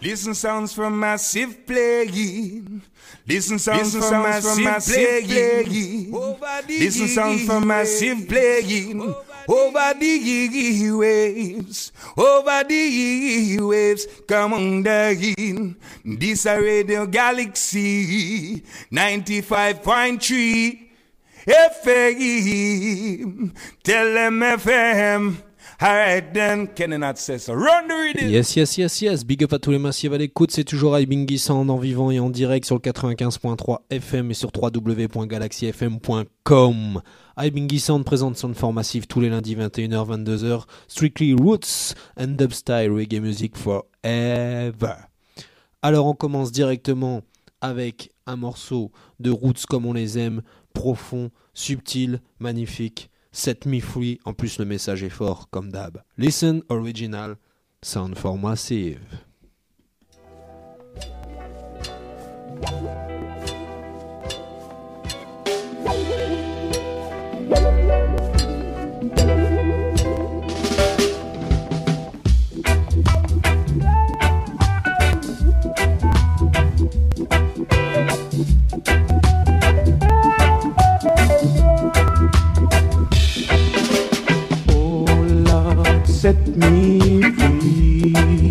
Listen sounds from massive playing. Listen sounds from massive playing. Listen sounds from massive playing. Over the waves, over the waves, come on down. This a Radio Galaxy 95.3 FM. Tell them FM. Alright then, Kenny Nat says so. Run the rhythm. Yes. Big up à tous les massifs à l'écoute. C'est toujours iBingy Sound en vivant et en direct sur le 95.3 FM et sur www.galaxyfm.com. iBingy Sound présente son format massif tous les lundis 21h-22h. Strictly Roots and Dubstyle Reggae Music Forever. Alors on commence directement avec un morceau de Roots comme on les aime, profond, subtil, magnifique. Set me free, en plus le message est fort comme d'hab. Listen original, sound for massive. Set me free.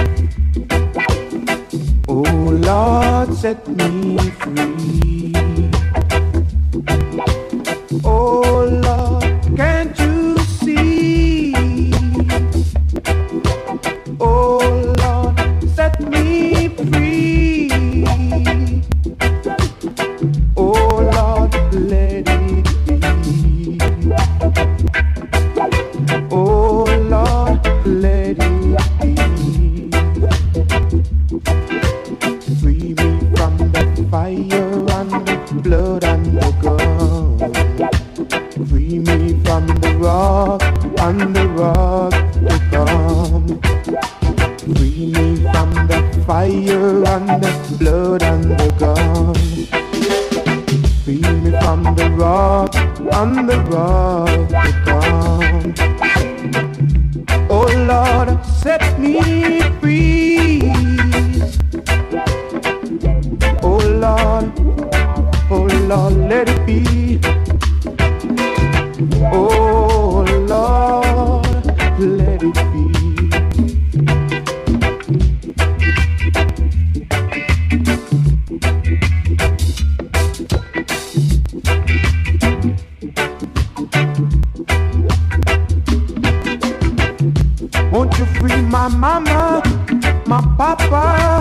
Oh Lord, set me free. Oh Lord, can't you see? Oh Lord, set me free. Oh Lord, let it be. Oh Lord, let it be. Free me from the fire and the blood and the gun. Free me from the rock and the rock to come. Free me from the fire and the blood and the gun. Free me from the rock and the rock to come. Oh Lord, set me free. Oh Lord, let it be. Oh Lord, let it be. Won't you free my mama, my papa?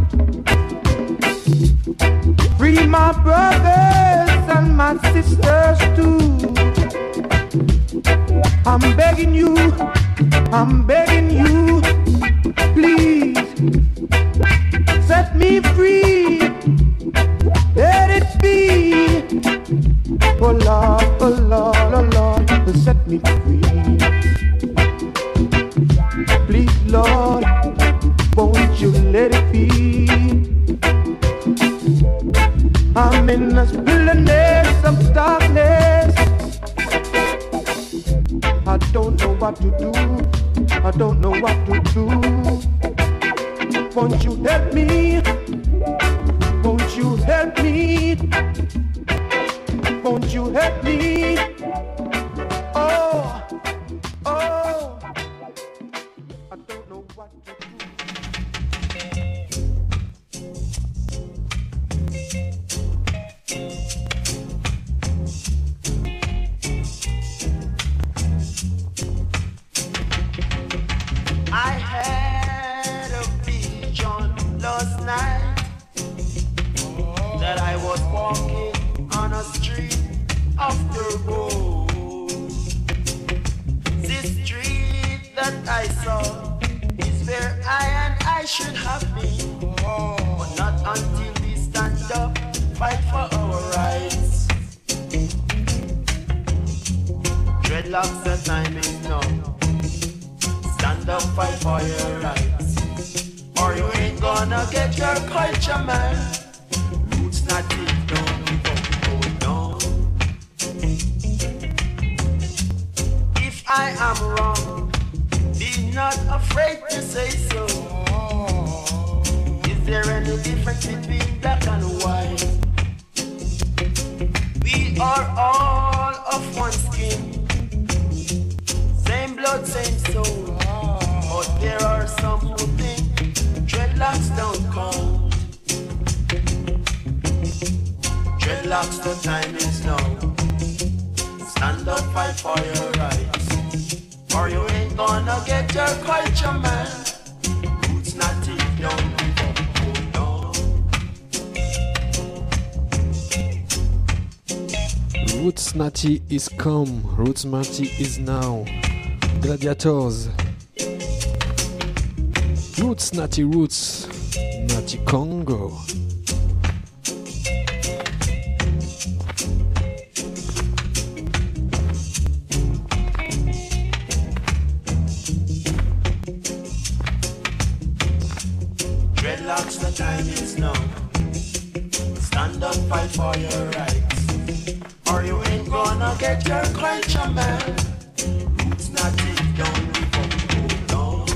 Free my brothers and my sisters too. I'm begging you, please set me free. Let it be. Oh Lord, set me free. Please, Lord, won't you let it be? I'm in the wilderness of darkness. I don't know what to do. I don't know what to do. Won't you help me? Won't you help me? Won't you help me? Oh. I don't know what to do. I had a vision last night that I was walking on a street of the road. This street that I saw is where I should have been, but not until we stand up, fight for our rights. Dreadlocks, the time is now. Stand up, fight for your rights, or you ain't gonna get your culture, man. Roots not deep, don't give up, hold on. If I am wrong, be not afraid to say so. understand the difference between black and white. We are all of one skin, same blood, same soul. But there are some who think dreadlocks don't count. Dreadlocks, the time is now. Stand up, fight for your rights, or you ain't gonna get your culture, man. Roots not deep, don't give up, hold on. Roots Natty is come, Roots Natty is now. Gladiators. Roots Natty Roots, Natty Congo. Dreadlocks, the time is now. Stand up, fight for your rights, or you ain't gonna get your culture, man. Roots not deep, don't give up, hold on.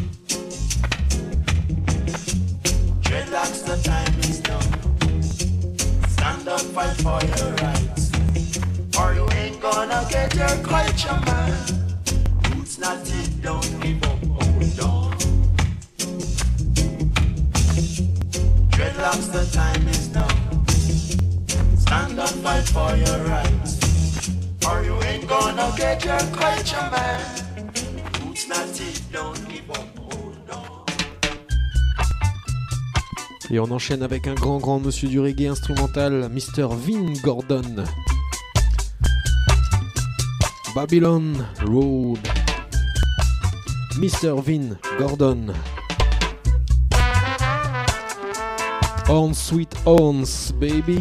Dreadlocks, the time is now. Stand up, fight for your rights, or you ain't gonna get your culture, man. Roots not deep, don't give up, hold on. Dreadlocks, the time is now. Stand up, fight for your rights, or you ain't gonna get your culture, man. Roots not deep, don't give up, hold on. Et on enchaîne avec un grand monsieur du reggae instrumental, Mr. Vin Gordon. Babylon Road. Mr. Vin Gordon. On Sweet Horns, baby.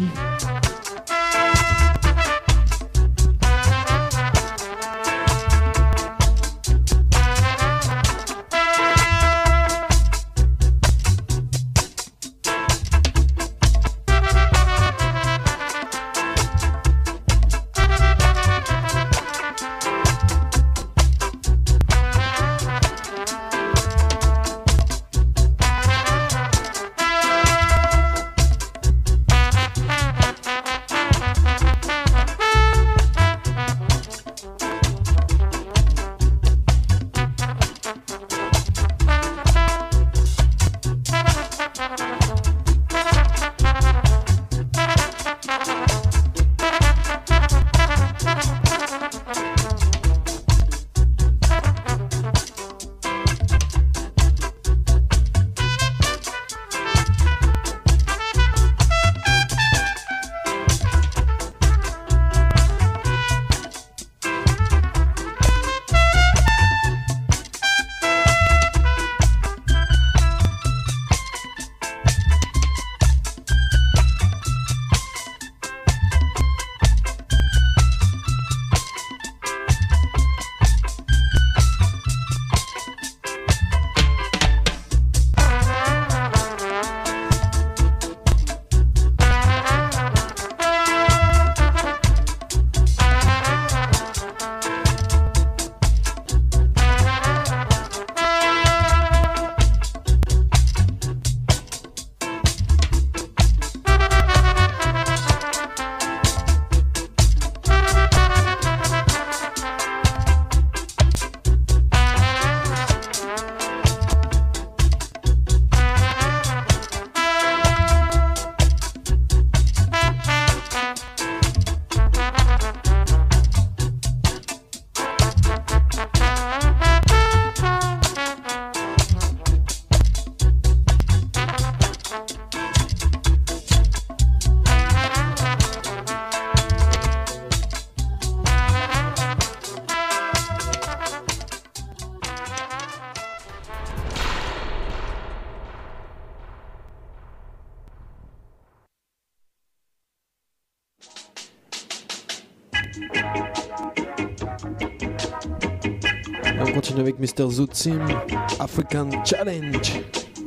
Et on continue avec Mr. Zootsim, African Challenge.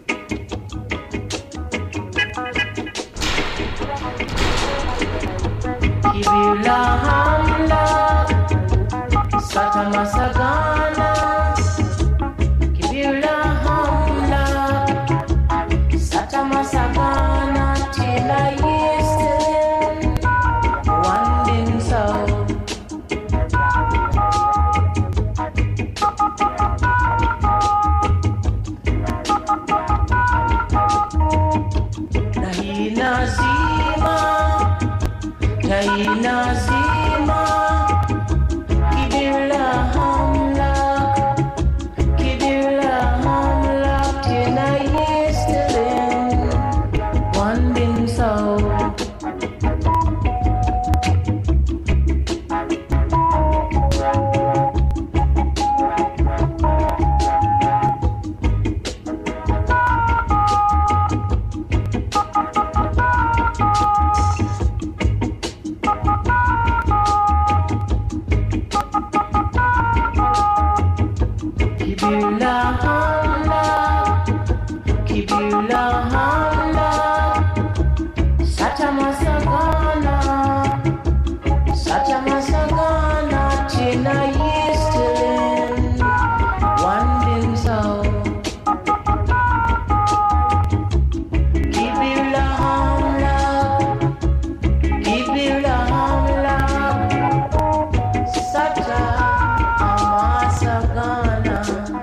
Kibila hamla, sata masagana. Kibila hamla, sata masagana. Kibula Satamasagana China Eastlin Wandin Sao Kibula Satamasagana.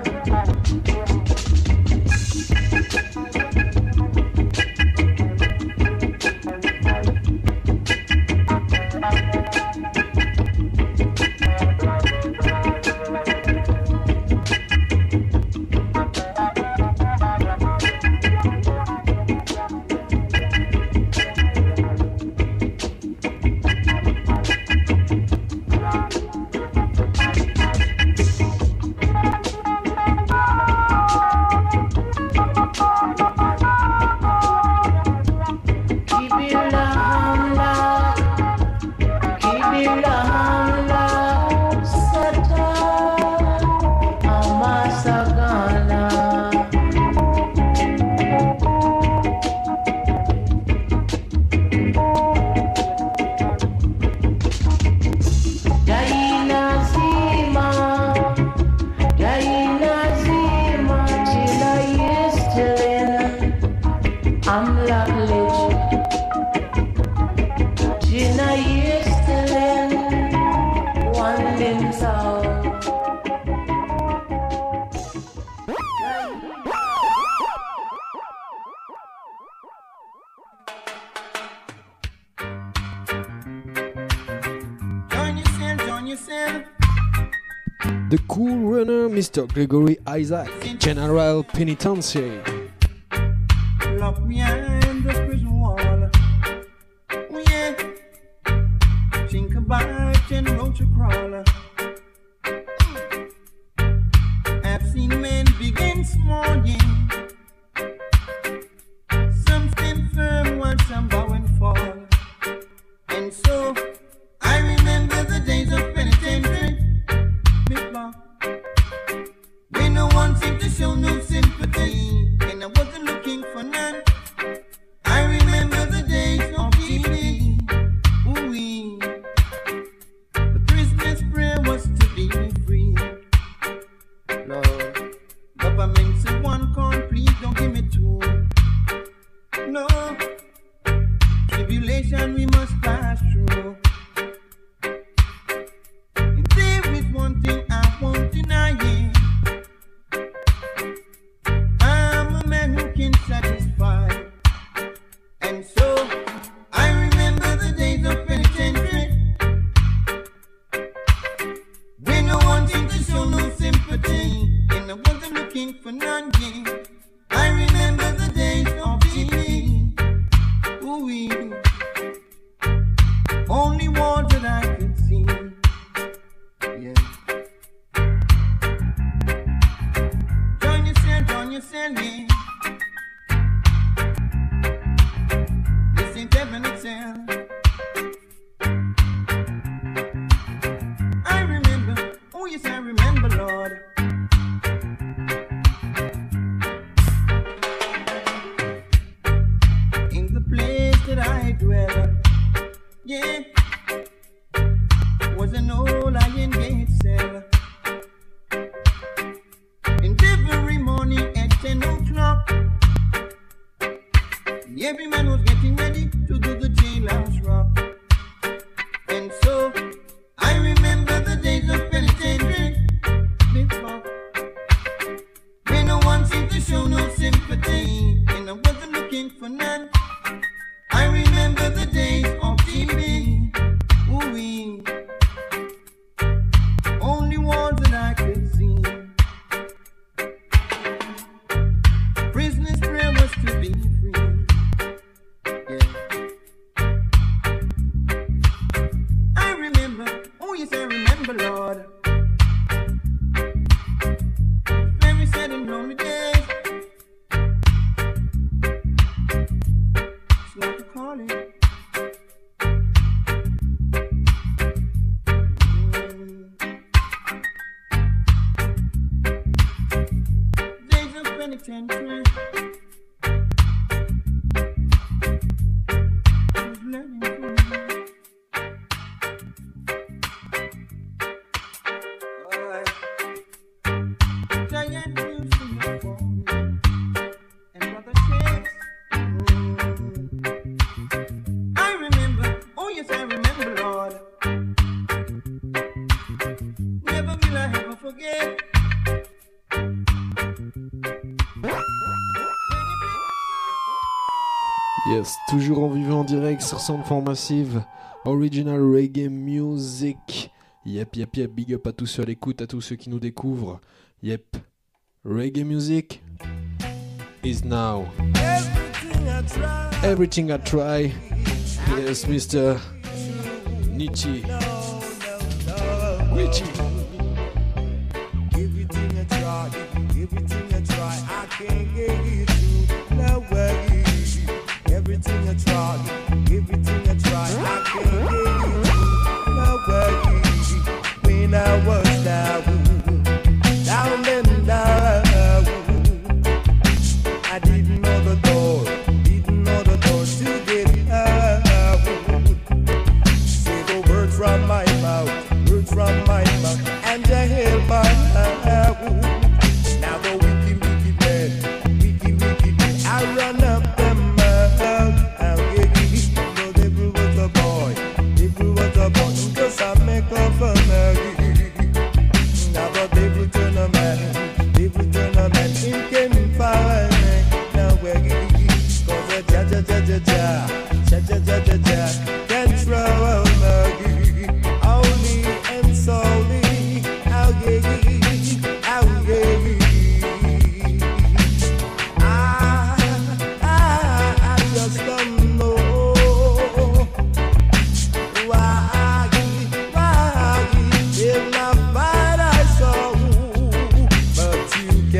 The Cool Runner, Mr. Gregory Isaac, General Penitentiary. Lock me behind the prison wall. Oh yeah. Think about and roach a crawler. I've seen men begin small, yeah. Some stand firm while some bow and fall. And so I remember the days of penitentiary. When no one seemed to show no sympathy, and I wasn't looking for none. I remember the days of TV. Ooh-wee. The prisoner's prayer was to be free. Lord, government said one can't, please don't give me two. No, tribulation we must pass through. And there is one thing I won't deny it. I'm a man who can satisfy. And so I remember the days of penitentiary, when no one seemed to show no sympathy, and I wasn't looking for none, yeah. I remember the days of TV. Ooh-wee. Only walls that I could see. Yeah. Join yourself, yeah. This ain't heaven itself. I remember, oh yes, I remember, Lord. In the place that I dwell, yeah, was an old iron gate cell. And every morning at 10 o'clock, every man was getting ready to do the jailhouse rock. And so I remember the days of penitentiary before, when no one seemed to show no sympathy, and I wasn't looking for none. I remember the days of TV. Ooh-wee. Only walls that I could see. Prisoner's prayer was to be free. Yeah. Yes, toujours en vivant en direct sur Soundform Massive, Original Reggae Music. Yep, big up à tous ceux à l'écoute, à tous ceux qui nous découvrent. Yep, Reggae Music is now everything I try. Yes, Mr. Nietzsche. Nietzsche. Everything I try, I can't get it through. No way. Everything I try, I can't get it through. No way. When I was down and down, I didn't know the door to get out. Say the words from my mouth, and the hell my mouth. Now the wicked man, I run up the mouth. So the devil was a boy, just I make a fun of it. Now the devil turn a man, he can find me. Now we're cause a ja, control me. Only and solely, I'll get I just don't know why in my fight I saw, but you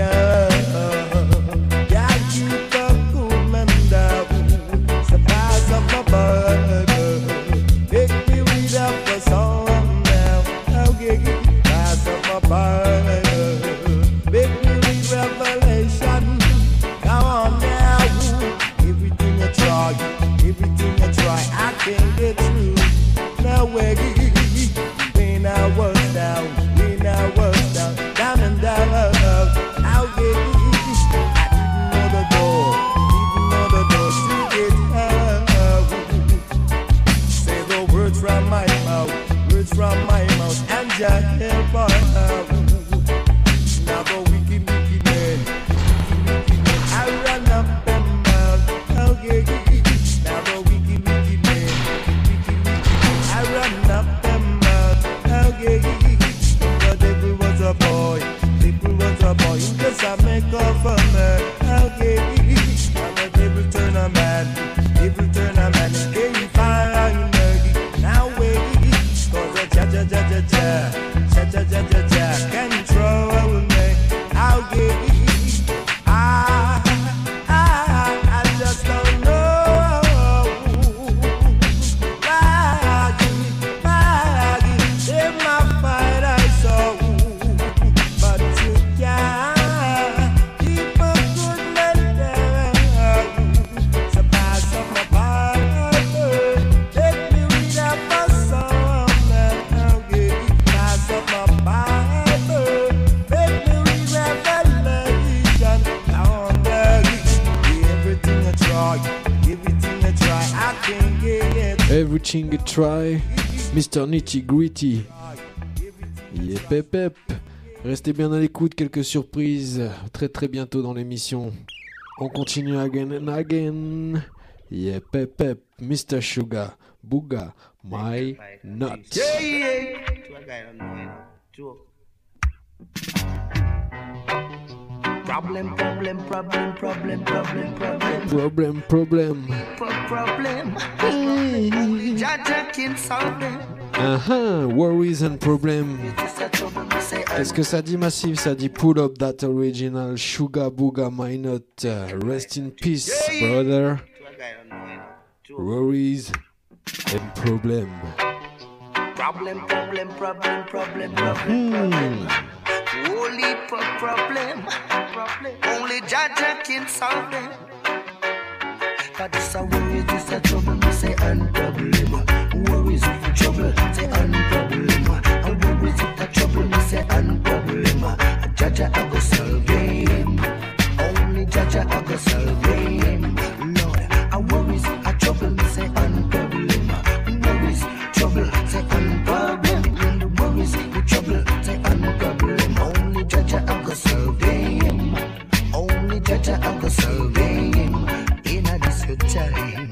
can't keep the cool man down. Surprise of my burger, make me read up the song now. I'll get surprise of my burger, make me read Revelation. Come on now, everything I try, I can't get through. Now when I was down, down and down, I'll get I didn't know the door to get out. Say the words from my mouth, and just help out. Now the wicked man, I run up the mouth, I'll get now the wicked man, I run up the mouth, I'll get the devil was a boy, just I make a fun of. I'll get now the devil turn a man, he can't find me. Now wait, cause a ja, control me. I'll get I just don't know why in my fight I saw, but you can't keep a good man down. Surprise of my Bible, let me read up a song now. Surprise of my Bible, let me read Revelation. Now I'm begging, everything I try, I can't get it. Everything I try, Mr. Nitty Gritty. Yep. Restez bien à l'écoute, quelques surprises très très bientôt dans l'émission. On continue again and again. Yep, Mr. Sugar, Booga, My Nut. Problem. Only Jaja can solve them. Worries and problem. Qu'est-ce que ça dit, Massive? Ça dit pull up that original Sugar Booga My Nut. Rest in peace, brother. Worries and problem. Problem. Only problem. Only Jaja can solve them. But this a worry, this a trouble, me say unproblem. Worries, trouble, say unproblem. And worries, it a trouble, me say unproblem. Jaja I go solve him. Only Jaja I go solve him. Lord, I worries, a trouble, me say unproblem. Worries, trouble, say unproblem. And the worries, the trouble, say unproblem. Only Jaja I go solve him. Only Jaja I go solve him. In a this good time.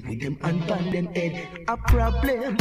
with them hand on them head. A problem,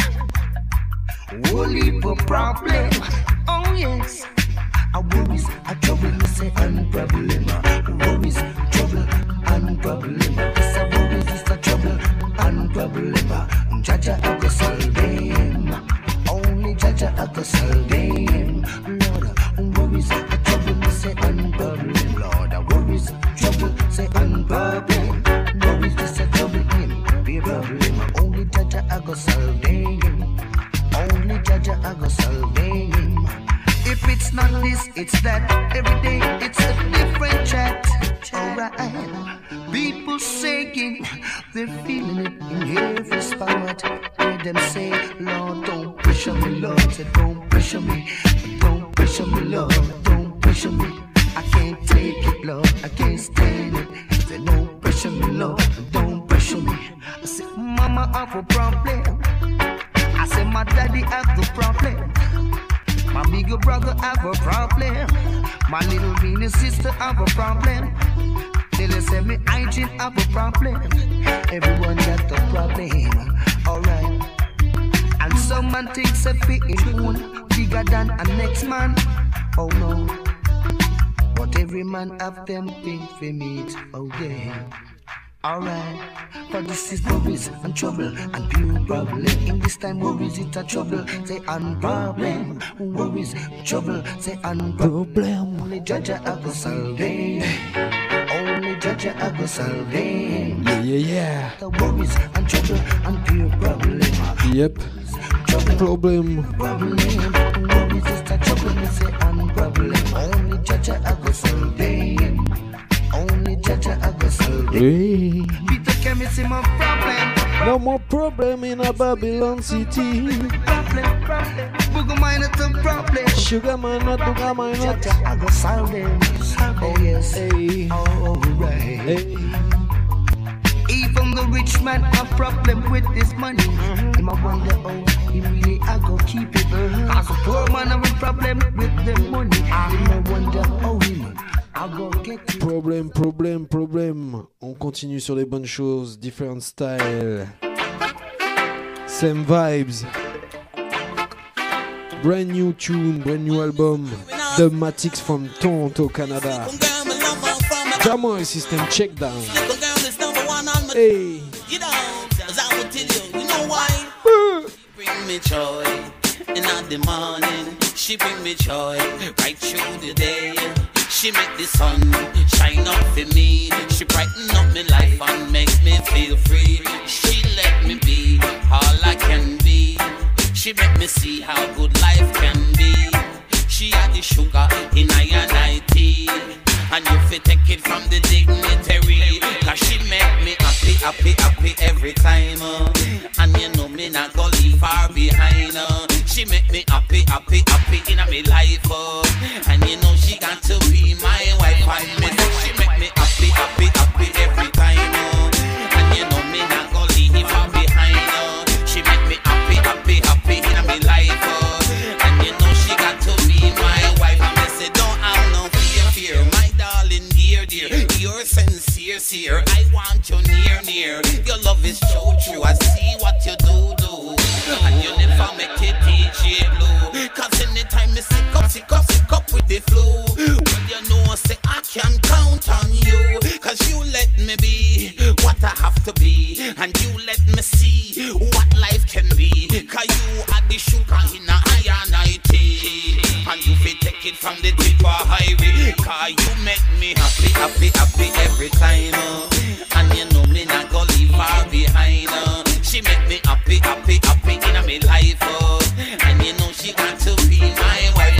whole heap of problem. Oh yes, a worries, a trouble, me say and problem. Worries, trouble, and problem. It's a worries, it's a trouble, and problem. Jaja I go solve them. Only Jaja I go solve them. Lord, worries, a trouble, me say and problem. Lord, worries, trouble, say and problem. Worries, it's a trouble, him, be a problem. Only Jaja I go solve them. Only Jaja I go solve them. If it's not this, it's that. Every day it's a different chat. Alright, people saying they're feeling it in every spot. Hear them say, Lord, don't pressure me, Lord. Say, don't pressure me, don't pressure me, Lord. Don't pressure me. I can't take it, Lord. I can't stand it. Say, don't pressure me, Lord. Don't pressure me. I say, Mama have a problem. I say, my daddy have the problem. My bigger brother have a problem. My little beanie sister have a problem. They say me hygiene have a problem. Everyone got a problem. Alright. And some man thinks a fit in own bigger than a next man. Oh no. But every man have them things for meet. Oh yeah. Alright, but this is worries and trouble and pure problem. In this time worries it's a trouble, say and problem. Worries, trouble, say and problem. Only Jaja I go solve them. Only Jaja I go solve them. Yeah. The worries and trouble and pure problem. Yep. Problem. Worries it's a trouble, say and problem. Only Jaja I go solve them. Only Jaja I go solve them. Hey. Peter Chemist in my problem. No more problem in a Babylon city. Problem. Booger mine at the problem. Sugar man not, booger man not. Jaja I go solve them. Oh yes. Hey. Alright. Hey. Even the rich man have problem with this money. Him I wonder how he really I go keep it. Cause the poor man have a problem with the money. Him I wonder how him I go get it. Problem. On continue sur les bonnes choses, different styles, same vibes. Brand new tune, brand new album, Dubmatix from Toronto, Canada. Jammer system check down. Hey. You know, as I will tell you, you know why? Bring me joy, and in the morning, she bring me joy, right through the day. She make the sun shine up for me. She brighten up my life and make me feel free. She let me be all I can be. She make me see how good life can be. She had the sugar in I tea. And you fi take it from the dignitary. Cause she make me happy every time. And you know me not go leave far behind. She make me happy in my life. And you know she got to be my wife. And me she make me happy every time. And you know me not go leave far behind. She make me happy in my life. And you know she got to be my wife. And me say don't have no fear, my darling dear. You're sincere. I want you near. Your love is so true. I see what you do. And you never make it DJ Blue. Cause anytime me sick up with the flu. Well you know say I can count on you. Cause you let me be what I have to be. And you let me see what life can be. Cause you are the sugar in a iron tea. And you fi take it from the tip of highway. Cause you make me happy every time. And you know me not go leave far behind. She make me happy in my life. And you know she got to be my wife.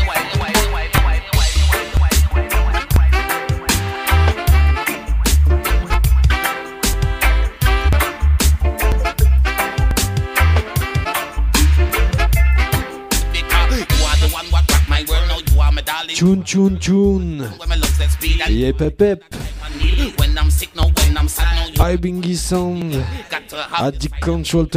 Tune. Yeah, pep. I Bingy Sound. Addict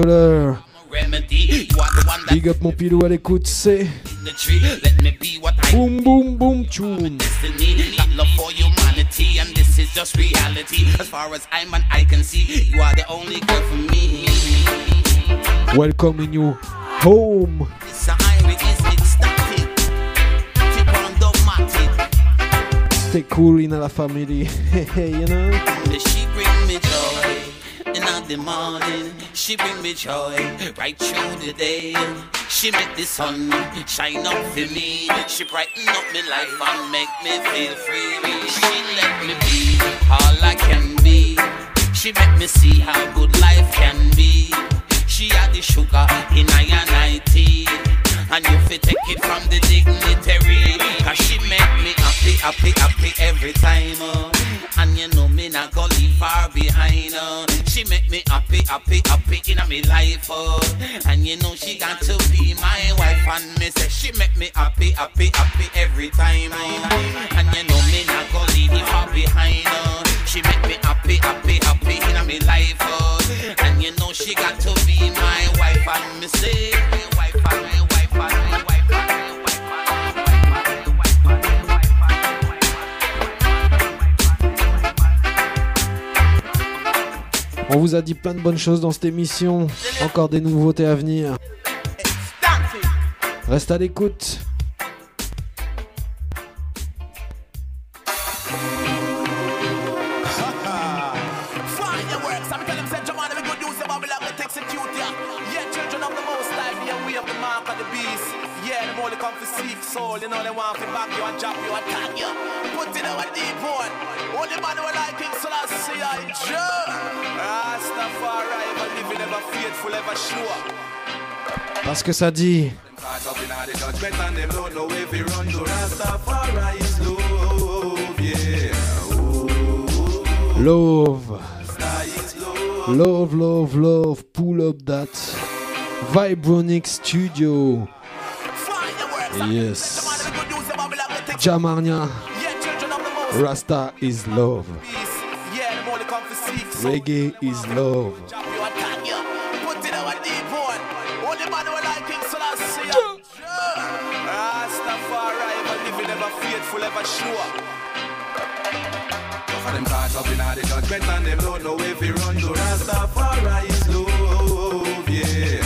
Controller. Big up mon pilou à l'écoute, c'est Let me be what I Boom, boom, boom, tune. Destiny, need love for humanity, and this is just reality. As far as I'm and I can see, you are the only girl for me. Welcoming you home. It's a iris, it's ecstatic. Tip on dogmatic. Stay cool in la family, you know. She bring me joy in the morning. She bring me joy right through the day. She make the sun shine up for me. She brighten up my life and make me feel free. She let me be all I can be. She make me see how good life can be. She had the sugar in I tea, and you fi take it from the dignitary. Cause she make me happy, happy, happy every time. And you know me not go leave far behind. She make me happy, happy, happy in my life. And you know she got to be my wife. And me say she make me happy, happy, happy every time. And you know me not go leave far behind. She make me happy, happy, happy in my life. And you know she got to be my wife. And me say my wife, and my wife, and my wife, and my wife. On vous a dit plein de bonnes choses dans cette émission. Encore des nouveautés à venir. Reste à l'écoute. Soul, you know they want to back you and drop you and tag you. Put it on a deep one. Only man who like King Selassie, I enjoy. Rastafari, ever living, ever faithful, ever sure. Parce que ça dit. Love. Love, love, love. Pull up that. Vibronic Studio. Yes. Jamarnia. Rasta is love. Reggae is love. Them caught up in all the judgment and them don't know if you run to Rastafari is love, yeah.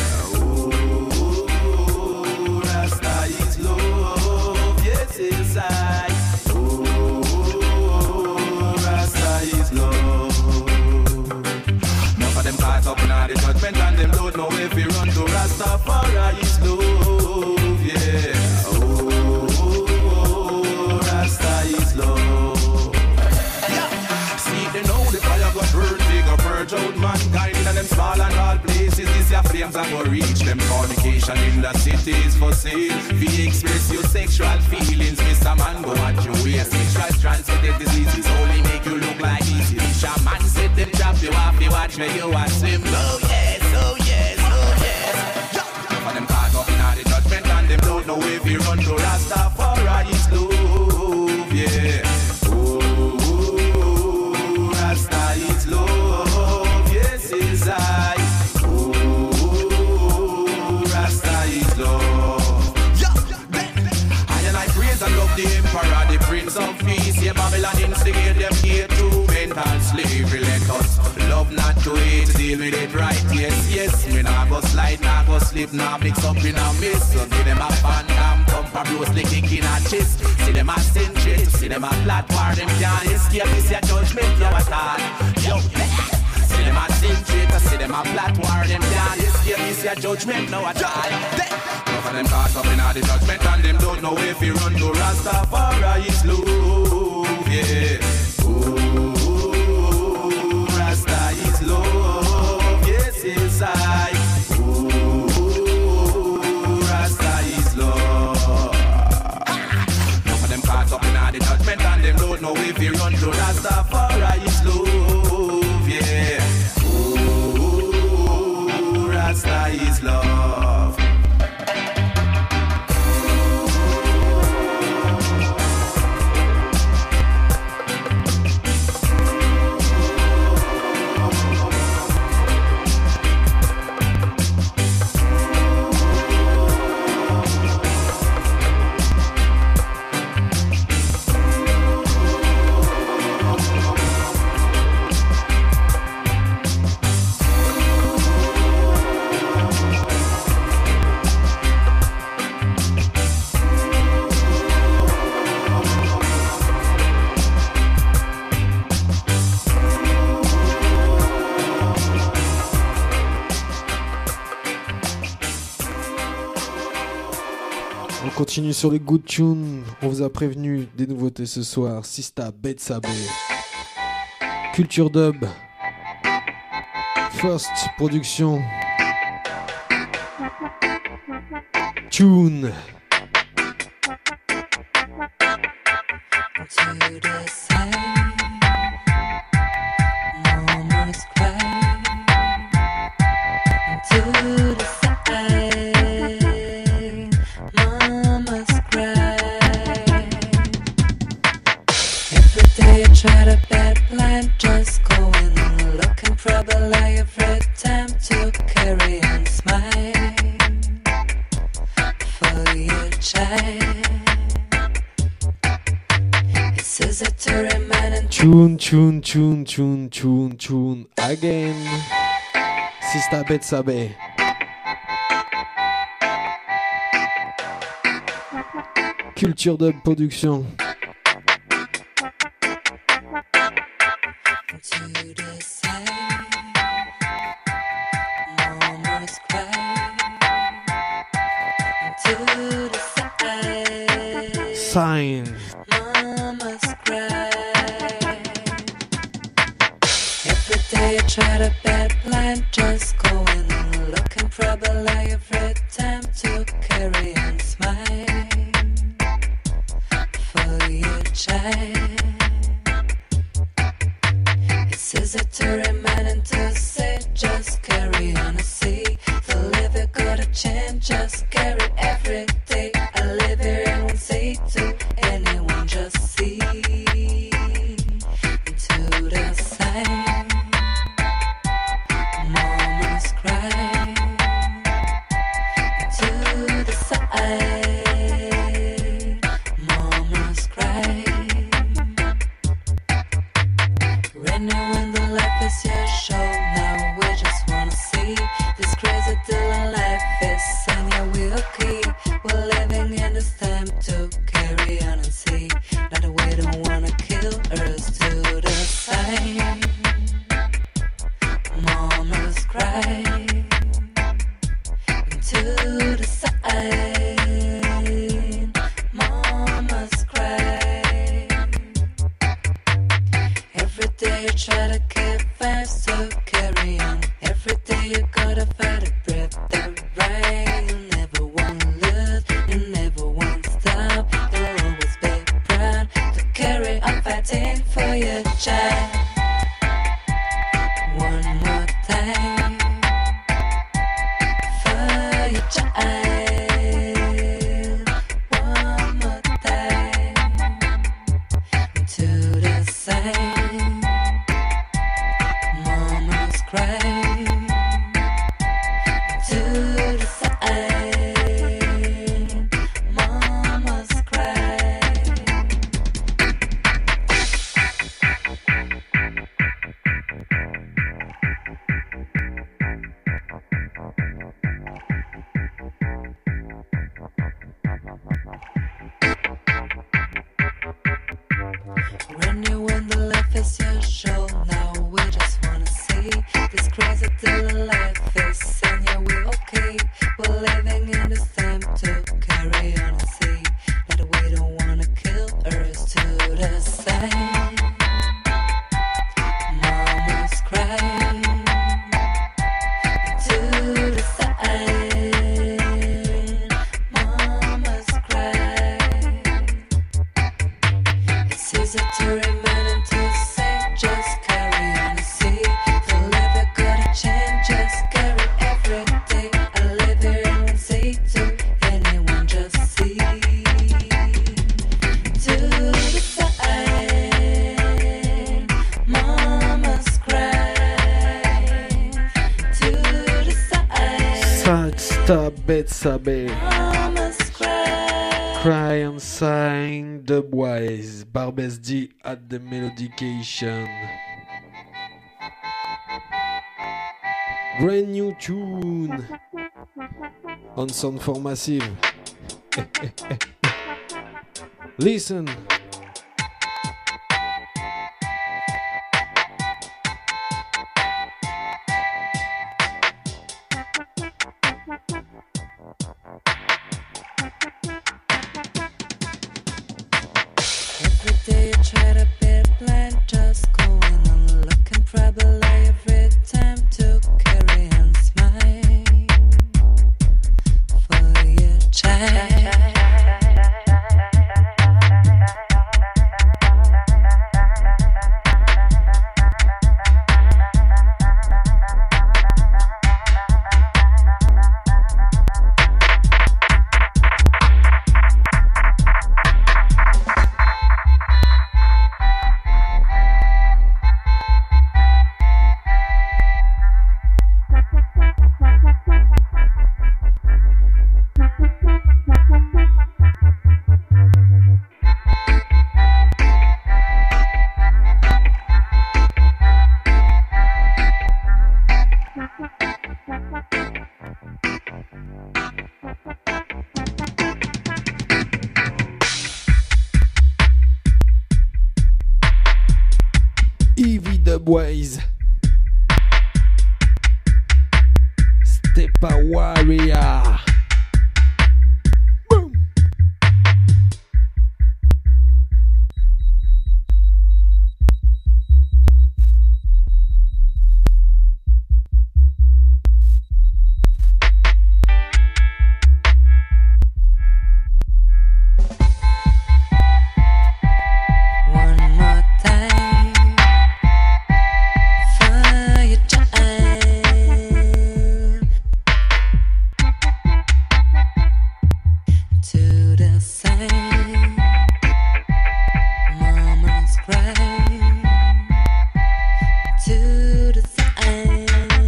Ooh, Rasta is love, yes it's I. Ooh, Rasta is love. Enough of them caught up in all the judgment and them don't know if you run to Rastafari is love, yeah. Ooh, Rasta is love. Purge out mankind and them small and all places. This your flames that will reach them. Fornication in the cities for sale. We express your sexual feelings. Mr. Man, go at your way. Sexual transmitted diseases only make you look like easy. Shaman said them drop you off. You watch me, you watch him. Oh yes, oh yes, oh yes. For them caught up in all the judgment and them don't know if you run to Rastafari is love, yeah. Ooh, Rasta is love. The emperor, the prince of peace. Yeah, Babylon instigate them here to mental slavery. Let us love not to hate, deal with it right. Yes, yes, me nah go slide, nah go slip, nah mix up in a mess. So see them a phantom, thumper Bruce kicking a chest. See them a century, see them a flat war. Them can't escape this your judgment, no at all. Yo, see them a century, see them a flat war. Them can't escape this your judgment, no at all. Enough of them caught up in all the judgment and them don't know if you run to Rastafari is love, yeah. Ooh, Rasta is love, yes it's I. Ooh, Rasta is love. Enough of them caught up in all the judgment and them don't know if you run to Rastafari is love, yeah. Ooh, Rasta is love. continue sur les good tunes. On vous a prévenu des nouveautés ce soir. Sista Betsabe. Culture Dub. First Production. Tune. To the side, mama's cry. To the side, mama's cry. Every day I try to bad plan, just going on looking trouble every time to carry on smile for your child. Tune, tune, tune, tune, tune, tune again. Sista Betsabe. Culture Dub Production. Sign. Day I try to bad plan, just going on looking trouble every time to carry on smile for your child. It's easy to remind and to say, just carry on and see. The live got a change, just carry every day. I live here and won't say to anyone, just see into the sign. Betsabe. Cry and Sign, Dubwise, Barbes D at the Melodication. Brand new tune on Sound for Massive. Listen. try to be blind, just going on looking trouble every time to carry and smile for your child. Evie Dubwise, Stepa Warrior. Boom. One more time for your child. To the side, mama's crying. To the side.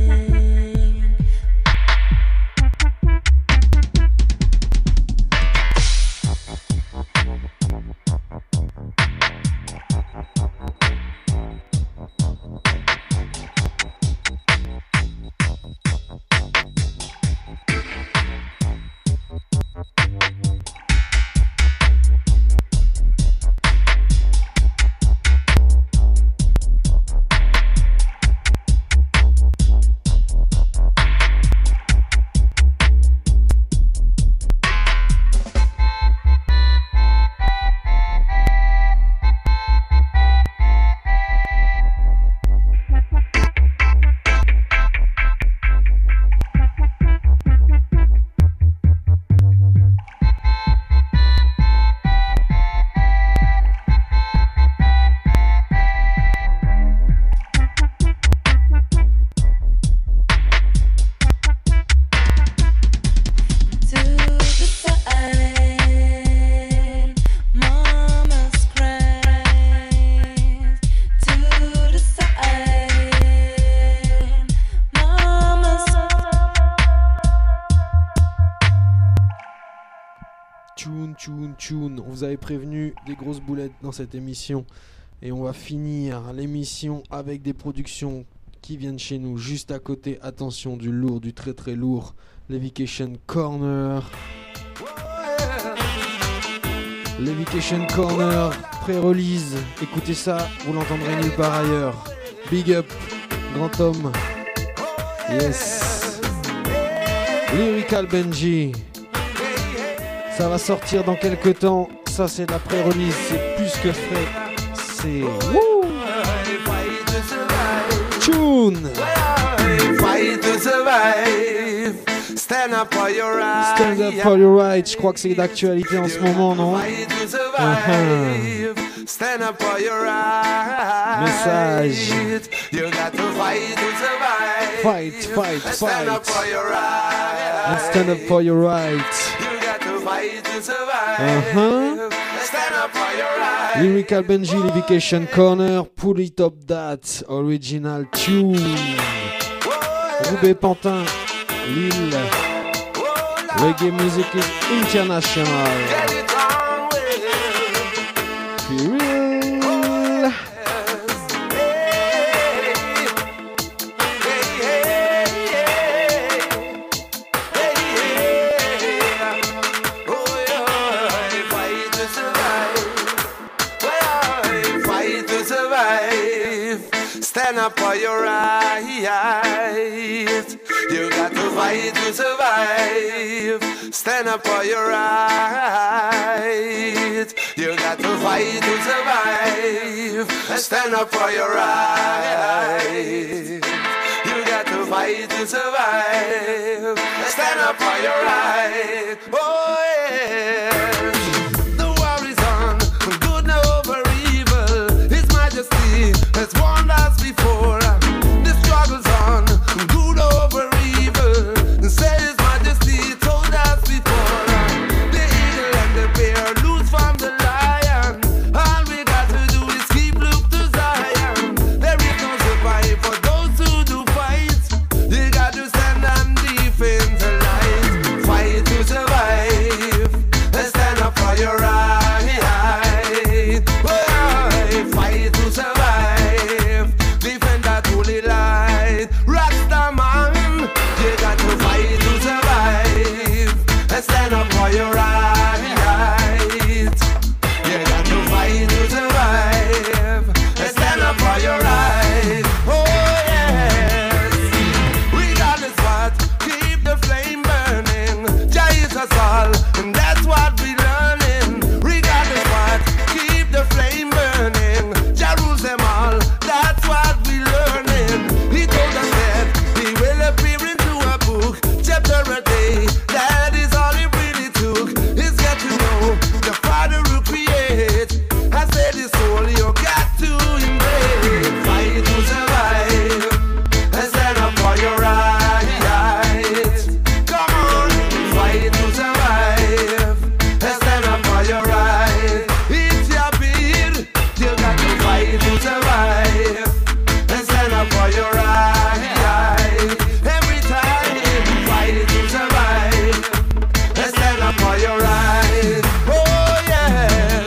To the side, mama's crying. To the side, mama's. Tune. On vous avait prévenu des grosses boulettes dans cette émission. Et on va finir l'émission avec des productions qui viennent chez nous juste à côté. Attention, du lourd, du très très lourd. Levication Corner. Levication Corner, pré-release. Écoutez ça, vous l'entendrez nulle part ailleurs. Big up, grand homme. Yes. Lyrical Benji. Ça va sortir dans quelques temps. Ça, c'est de la pré-release. C'est plus que frais. C'est. Wouh! Tune! Fight to survive. Stand up for your right. Stand up for your right. Je crois que c'est d'actualité en ce moment, non? Fight to survive. Stand up for your right. Message. You got to fight to survive. Fight. Stand up for your right. And stand up for your right. You got to fight to survive. Stand up for your right. Lyrical Benji, Levication Corner. Pull it up that original tune. Roubaix Pantin, Lille. Reggae music is international. Be real. Stand up for your right. You got to fight to survive. Stand up for your right. You got to fight to survive. Stand up for your right. You got to fight to survive. Stand up for your right. Oh yeah. The war is on. Good now over evil. His Majesty has warned us before. The struggle's on. Good over evil. Said His Majesty told us before. The eagle and the bear lose from the lion. All we got to do is keep look to Zion. There is no survive for those who do fight. You got to stand and defend the light. Fight to survive. And stand up for your right. Fight to survive. Defend that holy light. Rasta man, you got to fight to survive. And stand up for your right. You got to fight to survive. And stand up for your right. Oh yes. Regardless what, keep the flame burning. Jah is us all, and that's what we learning. Regardless what, keep the flame burning. Jah rules them all, that's what we learning. He told us that He will appear into a book, chapter a day. That is all it really took. Is get to know the Father who creates. I said His soul you got to embrace. Fight to survive. And stand up for your right. Come on, fight to survive. And stand up for your right. It's your bid. You got to fight to survive. And stand up for your right. Every time, fight to survive. And stand up for your right. Oh yes.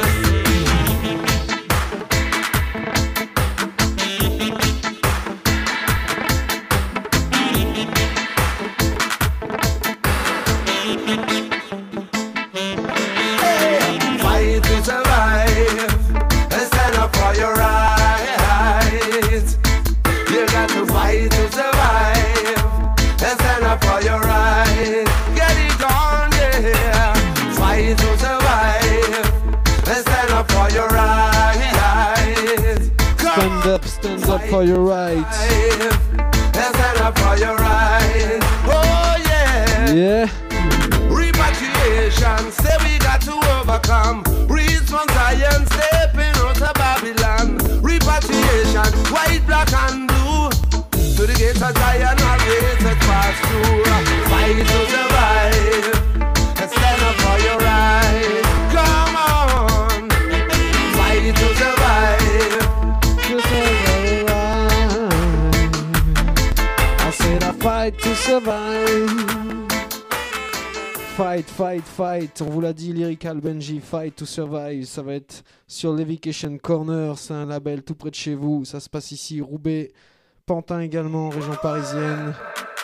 Fight to survive. And stand up for your right. You got to fight to survive. And stand up for your right. Get it on, yeah. Fight to survive. And stand up for your right. Stand up for your right. And stand up for your right. Oh yeah. Yeah. Repatriation, say we got to overcome. Reach from Zion, stepping out of Babylon. Repatriation, white, black and blue. To the gates of Zion, always to pass through. Fight to survive. And stand up for your right. Come on. Fight to survive. I said I fight to survive. Fight, fight, fight. On vous l'a dit, Lyrical Benji, Fight to Survive. Ça va être sur l'Evication Corner. C'est un label tout près de chez vous. Ça se passe ici, Roubaix, Pantin également, région parisienne.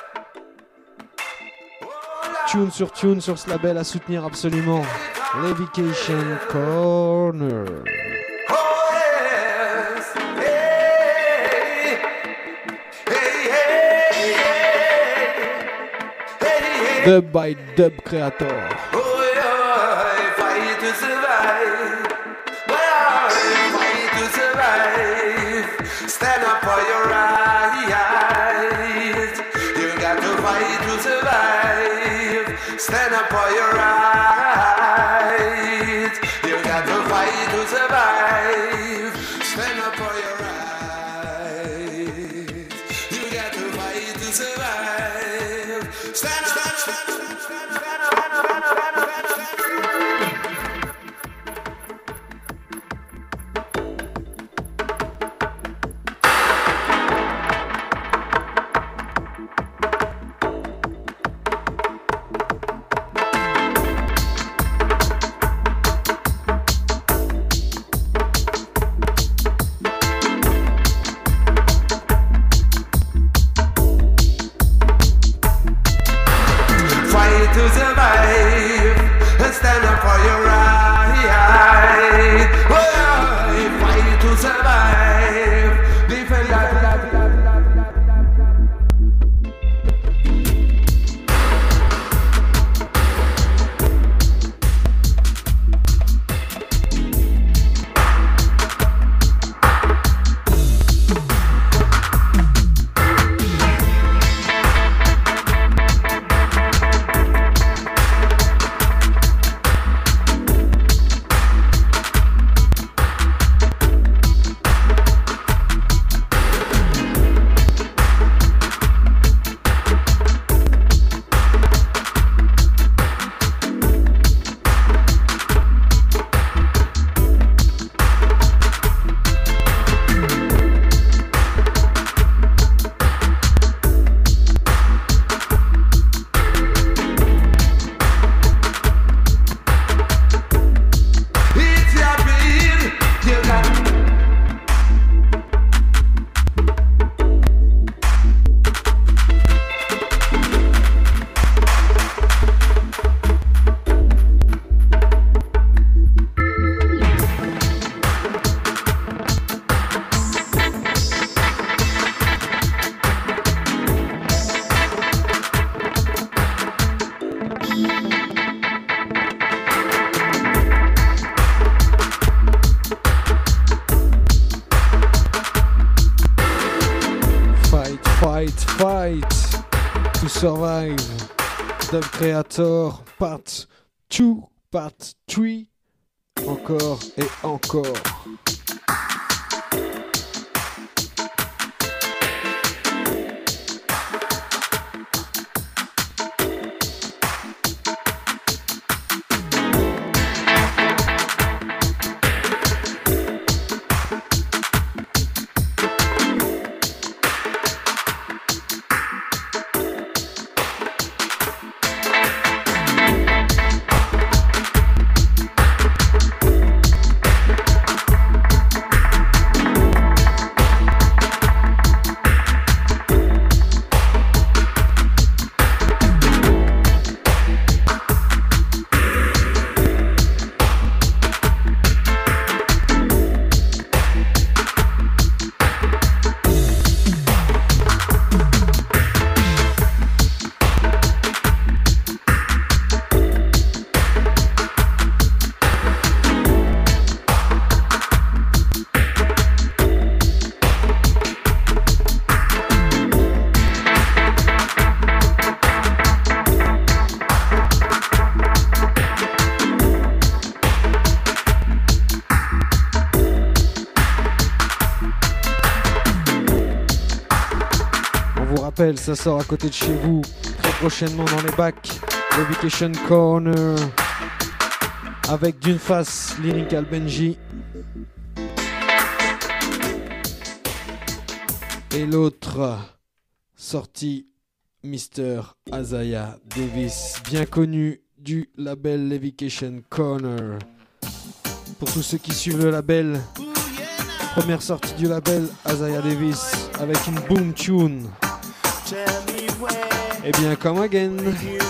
Tune sur ce label à soutenir absolument. L'Evication Corner. Dub by Dub Creator. Fight to survive. Fight to survive. Stand up for your right. You got to fight to survive. Stand up for your right. You got to fight to survive. Stand up for your right. You got to fight to survive. Stand up. Fight to Survive, Dub Creator, Part 2, Part 3, encore et encore. Ça sort à côté de chez vous très prochainement dans les bacs. Levication Corner avec d'une face Lyrical Benji et l'autre sortie Mr. Isaiah Davis, bien connu du label Levication Corner. Pour tous ceux qui suivent le label, première sortie du label Isaiah Davis avec une boom tune. Eh bien, come again.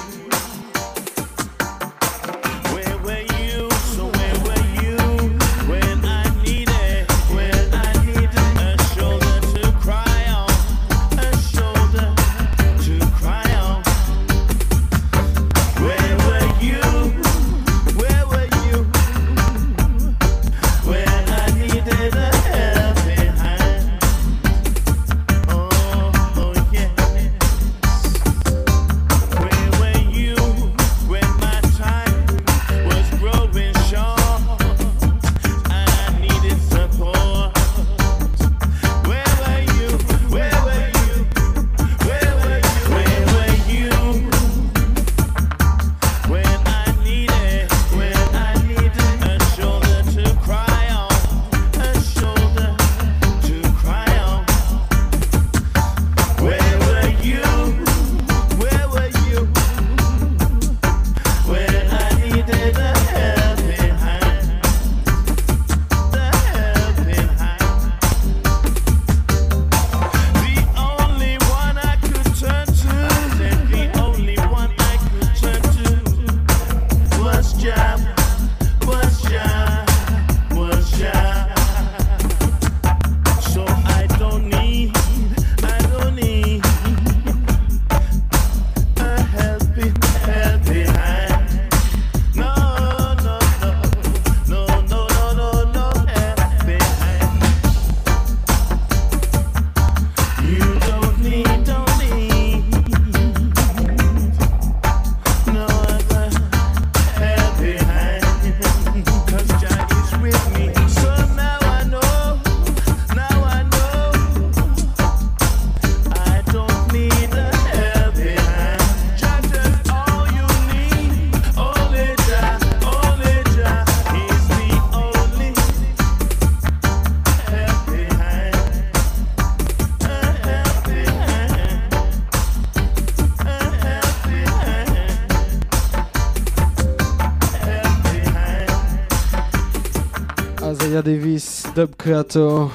Davis, Dub Creator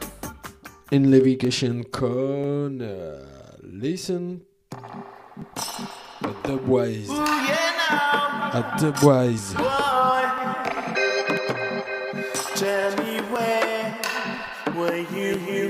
in Levication Corner. Listen at Dubwise. At Dubwise. Tell me where you.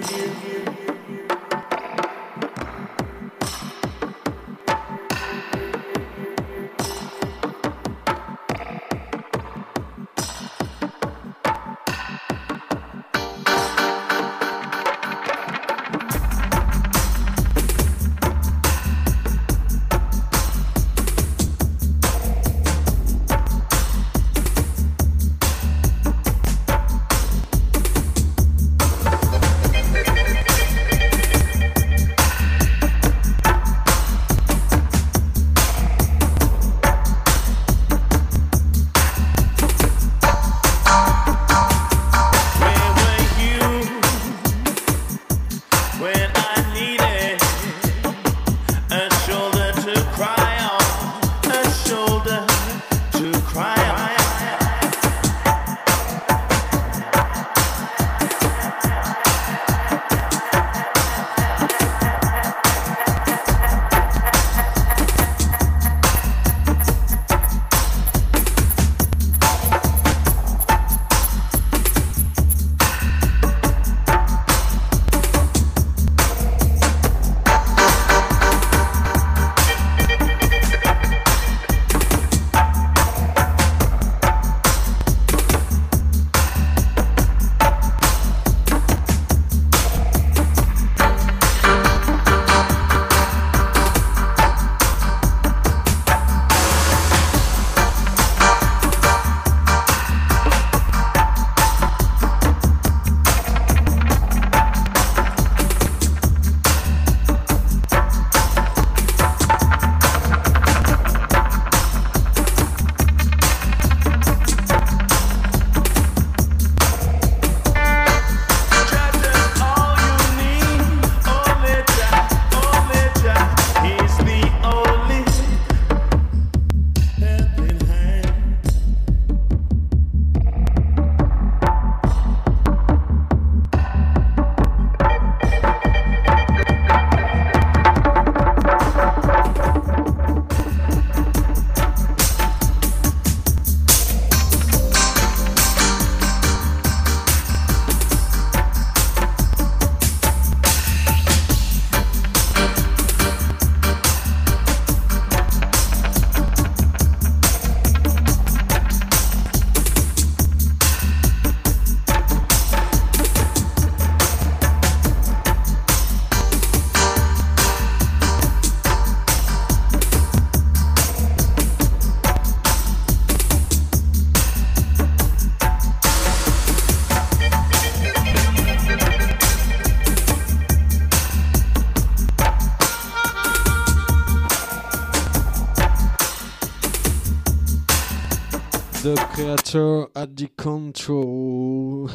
The creator at the control.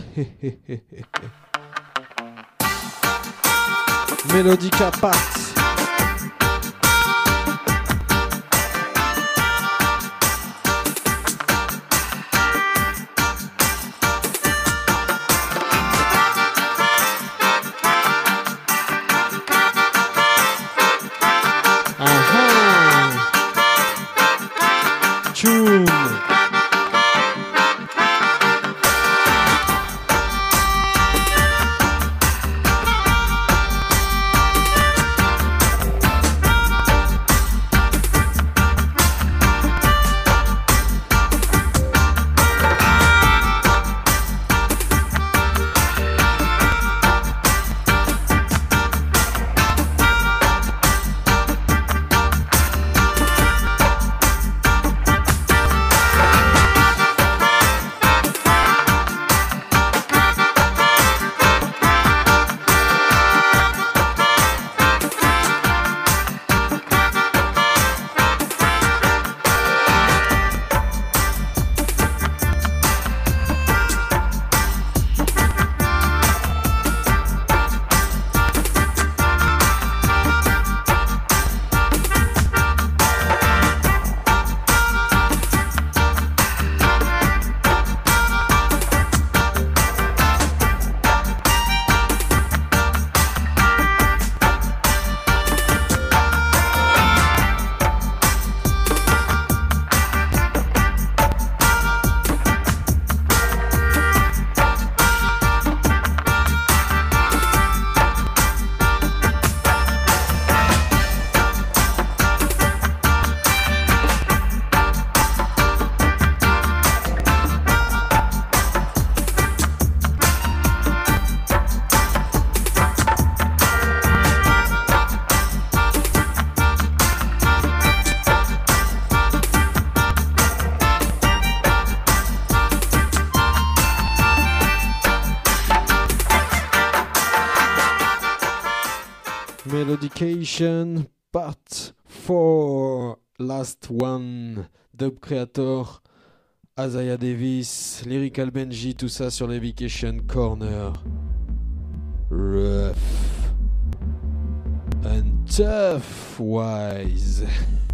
Melodica part. Tune. Melodication Part 4, last one, Dub Creator, Isaiah Davis, Lyrical Benji, tout ça sur l'Evication Corner. Rough and tough wise.